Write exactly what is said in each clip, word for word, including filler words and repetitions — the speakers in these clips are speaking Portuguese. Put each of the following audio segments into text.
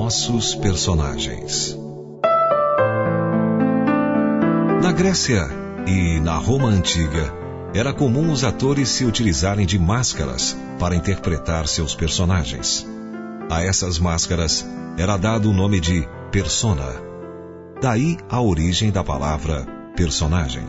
nossos personagens. Na Grécia e na Roma antiga, era comum os atores se utilizarem de máscaras para interpretar seus personagens. A essas máscaras era dado o nome de persona. Daí a origem da palavra personagem.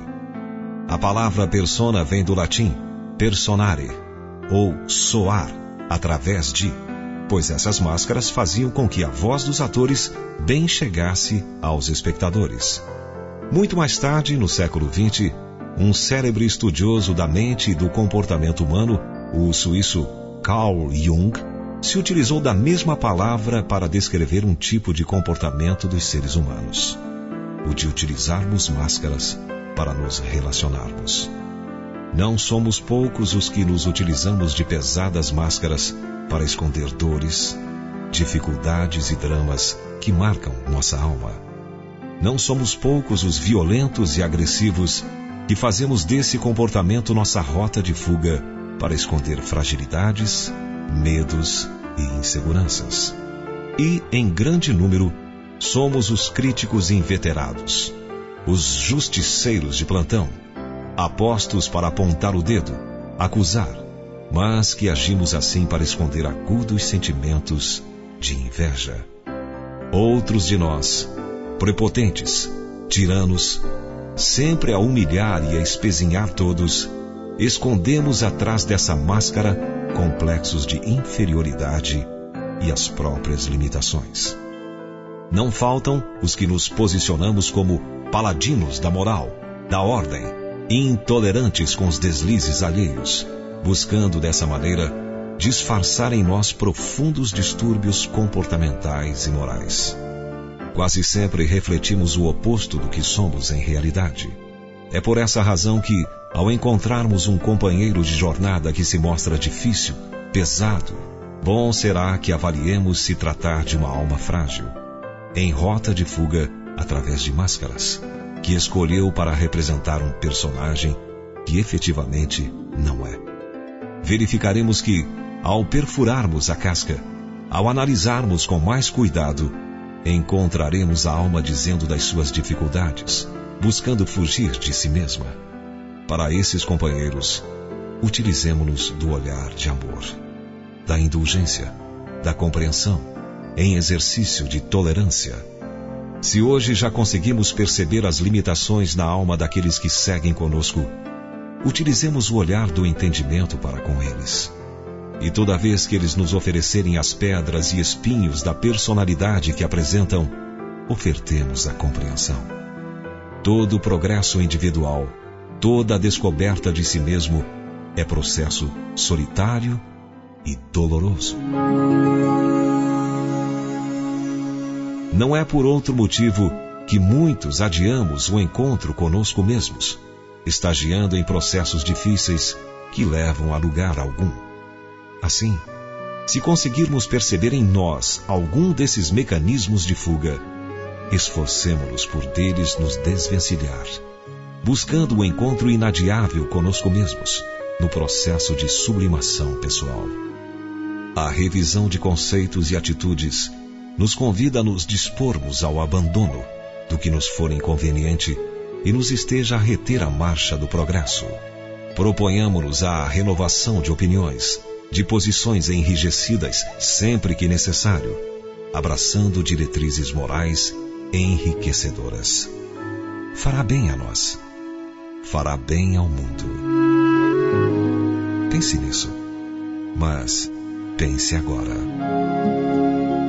A palavra persona vem do latim personare, ou soar, através de, pois essas máscaras faziam com que a voz dos atores bem chegasse aos espectadores. Muito mais tarde, no século vinte, um célebre estudioso da mente e do comportamento humano, o suíço Carl Jung, se utilizou da mesma palavra para descrever um tipo de comportamento dos seres humanos: o de utilizarmos máscaras para nos relacionarmos. Não somos poucos os que nos utilizamos de pesadas máscaras para esconder dores, dificuldades e dramas que marcam nossa alma. Não somos poucos os violentos e agressivos que fazemos desse comportamento nossa rota de fuga para esconder fragilidades, medos e inseguranças. E, em grande número, somos os críticos inveterados, os justiceiros de plantão, apostos para apontar o dedo, acusar, mas que agimos assim para esconder agudos sentimentos de inveja. Outros de nós, prepotentes, tiranos, sempre a humilhar e a espezinhar todos, escondemos atrás dessa máscara complexos de inferioridade e as próprias limitações. Não faltam os que nos posicionamos como paladinos da moral, da ordem, intolerantes com os deslizes alheios, buscando dessa maneira disfarçar em nós profundos distúrbios comportamentais e morais. Quase sempre refletimos o oposto do que somos em realidade. É por essa razão que, ao encontrarmos um companheiro de jornada que se mostra difícil, pesado, bom será que avaliemos se tratar de uma alma frágil, em rota de fuga através de máscaras, que escolheu para representar um personagem que efetivamente não é. Verificaremos que, ao perfurarmos a casca, ao analisarmos com mais cuidado, encontraremos a alma dizendo das suas dificuldades, buscando fugir de si mesma. Para esses companheiros, utilizemo-nos do olhar de amor, da indulgência, da compreensão, em exercício de tolerância. Se hoje já conseguimos perceber as limitações na alma daqueles que seguem conosco, utilizemos o olhar do entendimento para com eles. E toda vez que eles nos oferecerem as pedras e espinhos da personalidade que apresentam, ofertemos a compreensão. Todo o progresso individual, toda a descoberta de si mesmo é processo solitário e doloroso. Não é por outro motivo que muitos adiamos o encontro conosco mesmos, estagiando em processos difíceis que levam a lugar algum. Assim, se conseguirmos perceber em nós algum desses mecanismos de fuga, esforcemo-nos por deles nos desvencilhar, buscando o encontro inadiável conosco mesmos, no processo de sublimação pessoal. A revisão de conceitos e atitudes nos convida a nos dispormos ao abandono do que nos for inconveniente e nos esteja a reter a marcha do progresso. Proponhamo-nos a renovação de opiniões, de posições enrijecidas sempre que necessário, abraçando diretrizes morais enriquecedoras. Fará bem a nós, fará bem ao mundo. Pense nisso, mas pense agora.